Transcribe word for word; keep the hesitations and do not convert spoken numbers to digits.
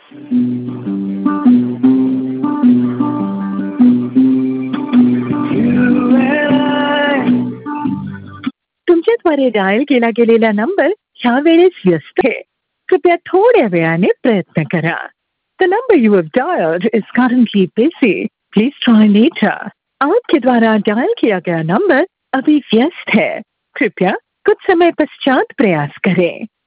तुमच्याद्वारे dial केला गेलेला number ह्या वेळेस व्यस्त आहे. कृपया थोड्या वेळाने प्रयत्न करा. The number you have dialed is currently busy. Please try later. आपके द्वारा डायल किया गया नंबर अभी व्यस्त है. कृपया कुछ समय पश्चात प्रयास करें.